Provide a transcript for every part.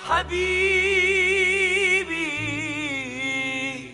حبيبي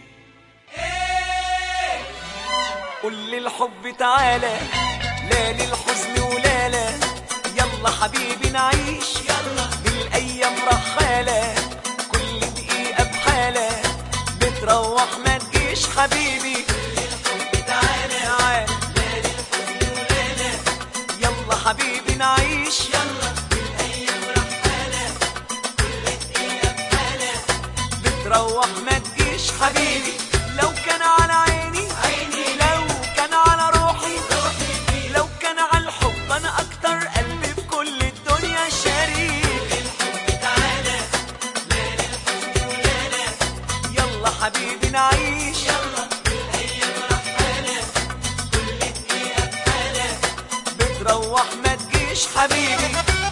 قول للحب تعالى، لا للحزن ولا لا. يلا حبيبي نعيش، يلا بالايام رحالة، كل دقيقة بحالة بتروح ما تجيش حبيبي. للحب تعالى، لا للحزن ولا لا. يلا حبيبي نعيش، يلا بالايام رحالة، كل دقيقة بحالة بتروح ما تجيش حبيبي. لو كان على عيني عيني، لو كان على روحي روحي، لو كان على الحب انا اكتر قلبي في كل الدنيا شريك. للحب تعالى، لا للحزن ولا لا. يلا حبيبي نعيش، يلا بالايام رحالة، كل دقيقة بحالة بتروح ما تجيش حبيبي.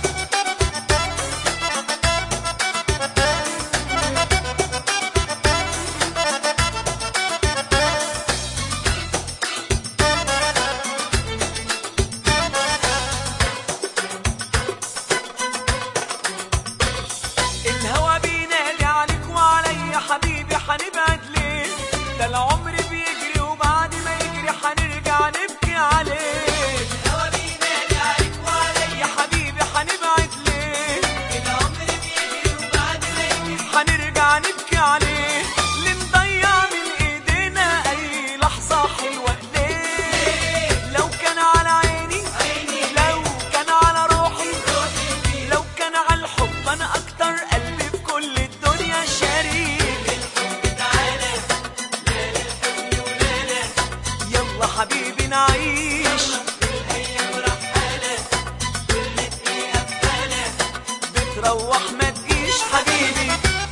الهوى بينادي عليك وعليا حبيبي، حنبعد ليه؟ ده العمر بيجري وبعد ما يجري حنرجع نبكي عليه. الهوى بينادي عليك وعليا حبيبي، حنبعد ليه؟ العمر بيجري وبعد ما يجري حنرجع نبكي عليه. اللي مضيع من ايدينا اي لحظة حلوة ليه؟ لو كان على عيني عيني، لو كان على روحي روحي، لو كان على الحب انا اكتر قلبي في كل الدنيا شريك. للحب تعالى، لا للحزن ولا لا. يلا حبيبي نعيش، بالايام رحالة، كل دقيقة بحالة بتروح ما تجيش حبيبي.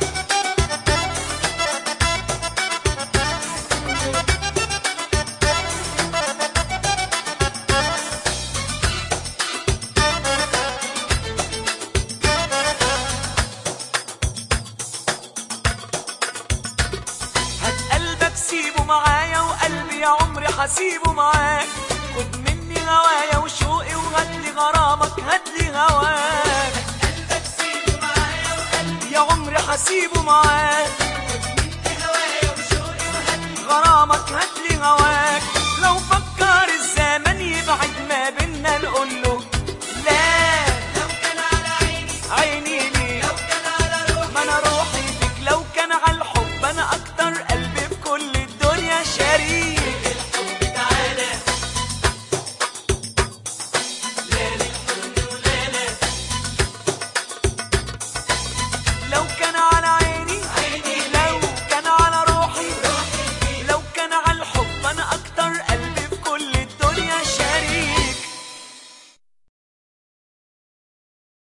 هات قلبك سيبه معايا وقلبي يا عمري حسيبه معاك. خد مني هوايا وشوقي وهاتلي غرامك، هاتلي هواك. هات قلبك سيبه معايا وقلبي يا عمري حسيبه معاك.